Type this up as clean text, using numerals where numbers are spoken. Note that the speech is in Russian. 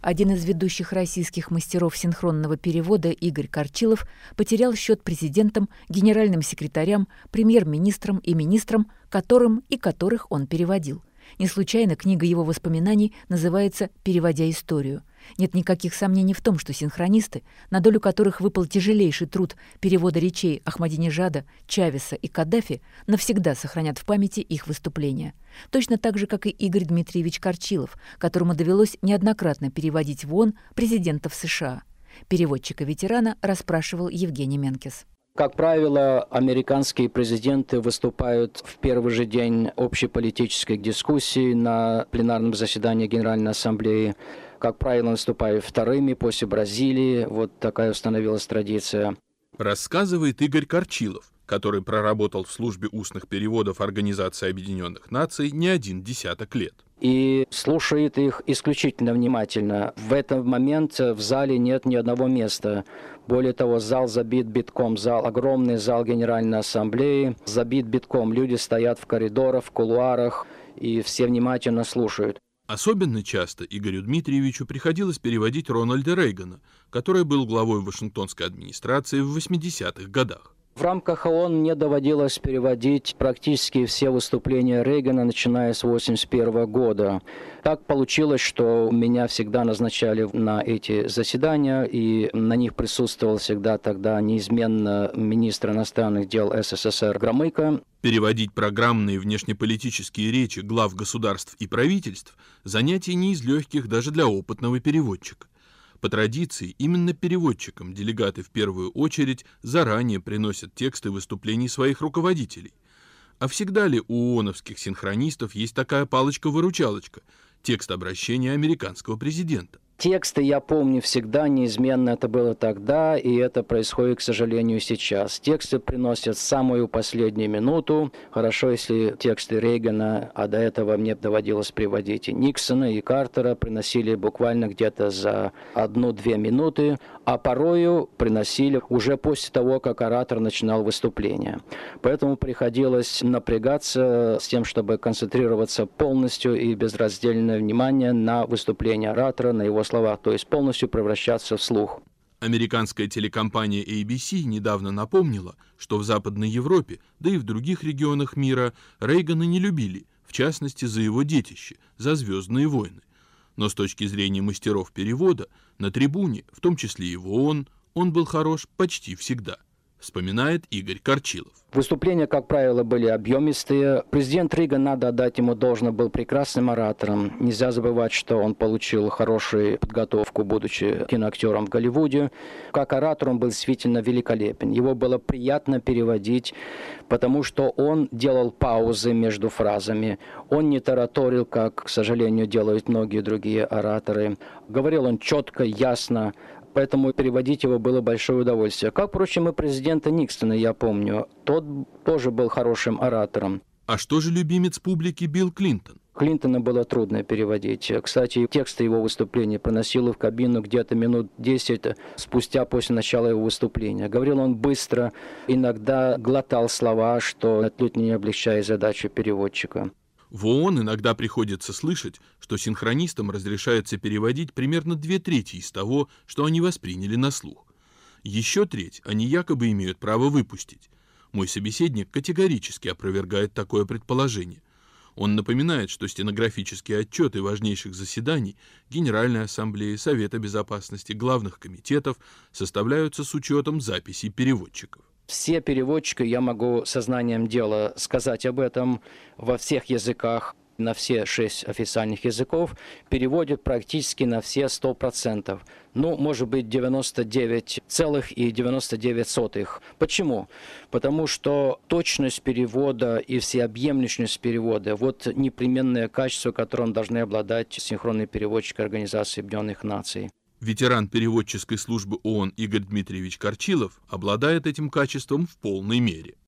Один из ведущих российских мастеров синхронного перевода Игорь Корчилов потерял счет президентам, генеральным секретарям, премьер-министрам и министрам, которым и которых он переводил. Не случайно книга его воспоминаний называется «Переводя историю». Нет никаких сомнений в том, что синхронисты, на долю которых выпал тяжелейший труд перевода речей Ахмадинежада, Чавеса и Каддафи, навсегда сохранят в памяти их выступления. Точно так же, как и Игорь Дмитриевич Корчилов, которому довелось неоднократно переводить в ООН президентов США. Переводчика-ветерана расспрашивал Евгений Менкес. Как правило, американские президенты выступают в первый же день общей политической дискуссии на пленарном заседании Генеральной Ассамблеи. Как правило, выступают вторыми после Бразилии. Вот такая установилась традиция. Рассказывает Игорь Корчилов, который проработал в службе устных переводов Организации Объединенных Наций не один десяток лет. И слушает их исключительно внимательно. В этот момент в зале нет ни одного места. Более того, зал забит битком. Огромный зал Генеральной Ассамблеи забит битком. Люди стоят в коридорах, в кулуарах, и все внимательно слушают. Особенно часто Игорю Дмитриевичу приходилось переводить Рональда Рейгана, который был главой Вашингтонской администрации в 80-х годах. В рамках ООН мне доводилось переводить практически все выступления Рейгана, начиная с 1981 года. Так получилось, что меня всегда назначали на эти заседания, и на них присутствовал всегда тогда неизменно министр иностранных дел СССР Громыко. Переводить программные внешнеполитические речи глав государств и правительств – занятие не из легких даже для опытного переводчика. По традиции, именно переводчикам делегаты в первую очередь заранее приносят тексты выступлений своих руководителей. А всегда ли у ООНовских синхронистов есть такая палочка-выручалочка – текст обращения американского президента? Тексты я помню всегда, неизменно это было тогда, и это происходит, к сожалению, сейчас. Тексты приносят в самую последнюю минуту. Хорошо, если тексты Рейгана, а до этого мне доводилось приводить и Никсона, и Картера, приносили буквально где-то за 1-2 минуты, а порою приносили уже после того, как оратор начинал выступление. Поэтому приходилось напрягаться с тем, чтобы концентрироваться полностью и безраздельное внимание на выступлении оратора, на его слова, то есть полностью превращаться в слух. Американская телекомпания ABC недавно напомнила, что в Западной Европе, да и в других регионах мира, Рейгана не любили, в частности за его детище, за «Звездные войны». Но с точки зрения мастеров перевода, на трибуне, в том числе и в ООН, он был хорош почти всегда, вспоминает Игорь Корчилов. Выступления, как правило, были объемистые. Президент Рейган, надо отдать ему должное, был прекрасным оратором. Нельзя забывать, что он получил хорошую подготовку, будучи киноактером в Голливуде. Как оратор он был действительно великолепен. Его было приятно переводить, потому что он делал паузы между фразами. Он не тараторил, как, к сожалению, делают многие другие ораторы. Говорил он четко, ясно. Поэтому переводить его было большое удовольствие. Как, впрочем, и президента Никсона, я помню. Тот тоже был хорошим оратором. А что же любимец публики Билл Клинтон? Клинтона было трудно переводить. Кстати, тексты его выступления проносил в кабину где-то минут 10 спустя после начала его выступления. Говорил он быстро, иногда глотал слова, что отнюдь не облегчает задачу переводчика. В ООН иногда приходится слышать, что синхронистам разрешается переводить примерно 2/3 из того, что они восприняли на слух. Еще треть они якобы имеют право выпустить. Мой собеседник категорически опровергает такое предположение. Он напоминает, что стенографические отчеты важнейших заседаний Генеральной Ассамблеи, Совета Безопасности, главных комитетов составляются с учетом записей переводчиков. Все переводчики, я могу сознанием дела сказать об этом, во всех языках, на все 6 официальных языков, переводят практически на все 100%. Ну, может быть, 99,99. Почему? Потому что точность перевода и всеобъемлющность перевода – вот непременное качество, которым должны обладать синхронные переводчики Организации Объединенных Наций. Ветеран переводческой службы ООН Игорь Дмитриевич Корчилов обладает этим качеством в полной мере.